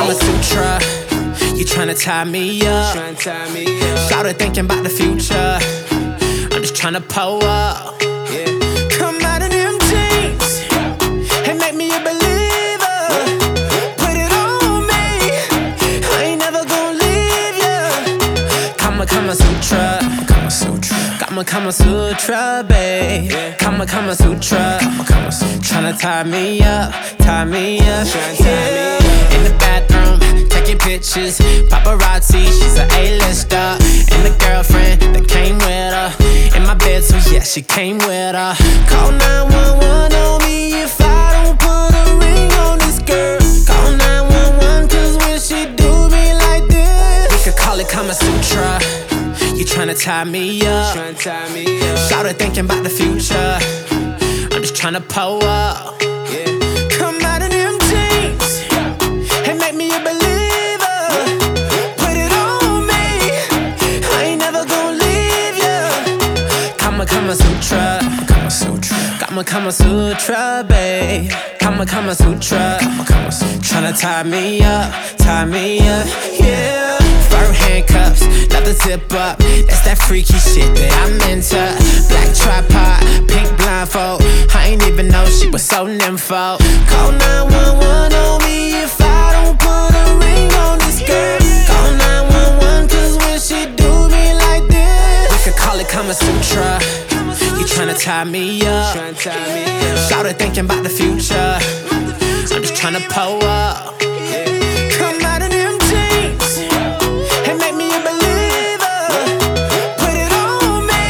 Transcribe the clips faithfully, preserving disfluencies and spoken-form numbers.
Kama Sutra. You tryna tie me up. Shouted thinking about the future. I'm just tryna pull up. Come out of them jeans and make me a believer. Put it on me, I ain't never gonna leave ya. Kama Kama Sutra. Kama Sutra. Kama Kama Sutra, babe. Kama Kama Sutra. Kama Kama Sutra. Tryna tie me up, tie me up. Yeah. In the bathroom, taking pictures. Paparazzi, she's an A-lister. And the girlfriend that came with her. In my bed, so yeah, she came with her. Call nine one one on me if I don't put a ring on this girl. Call nine one one, cause when she do me like this, we could call it Kama Sutra. You tryna tie me up. Shouted thinking about the future. I'm just tryna pull up. Come out of them jeans and make me a believer. Put it on me, I ain't never gonna leave ya. Kama Kama Sutra. Kama Sutra. Kama Kama Sutra, babe. Kama Kama Sutra. Kama Kama Sutra. Tryna tie me up, tie me up, yeah. Fur handcuffs, love to zip up. That's that freaky shit that I'm into. Black tripod, pink blindfold. I ain't even know she was so nympho. Call nine one one on me if I don't put a ring on this girl. Call nine one one, cause when she do me like this, we could call it Kama Sutra. You tryna tie me up. Shouted thinking about the future. I'm just tryna pull up. Come out of them jeans and make me a believer. Put it on me,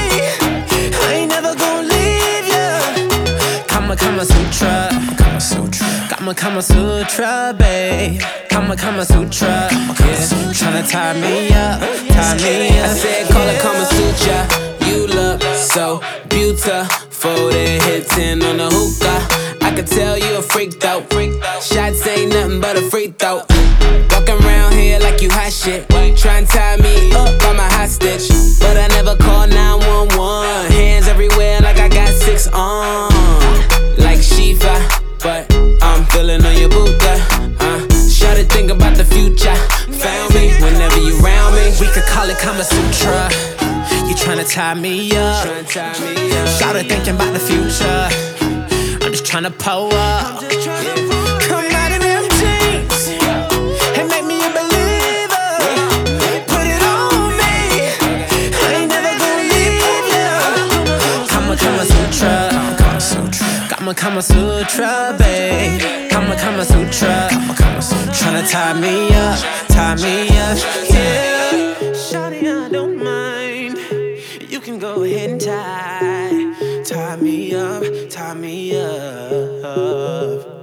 I ain't never gonna leave ya. Kama Kama Sutra. Kama Sutra. Kama Kama Sutra, babe. Kama Kama Sutra. Yeah. Tryna tie me up, tie me up. I said call it Kama Sutra. You look so beautiful. Then hit ten on the hookah. I could tell you a freak though. Shots ain't nothing but a free throw. Walking around here like you hot shit. Try and tie me up by my hostage, but I never call nine one one. Hands everywhere like I got six on. Like Shiva, but I'm feeling on your Buddha. Uh, Try to think about the future. Found me whenever you round me. We could call it Kama Sutra. You tryna tie me up. Shouted thinking about the future. I'm just tryna pull up. Come out of them jeans and make me a believer. Put it on me, I ain't never gonna leave ya. Kama Kama Sutra. Kama Kama Sutra, babe. Kama Kama Sutra. Tryna tie me up, tie me up, yeah. Shawty, I don't mind. You can go ahead and tie, tie me up, tie me up.